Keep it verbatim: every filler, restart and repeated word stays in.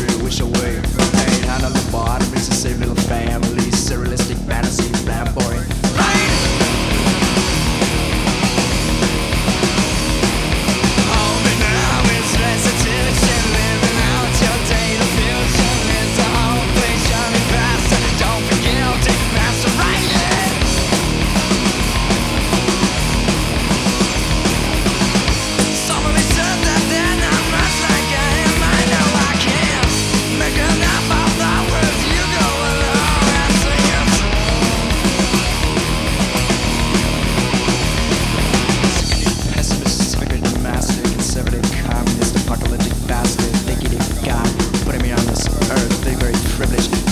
country, wish away. Pain, hand on the bottom, it's a safe little family. Surrealistic fantasy, flamboyant. Conservative, communist, apocalyptic bastard. Thinking he got putting me on this earth, they very privileged.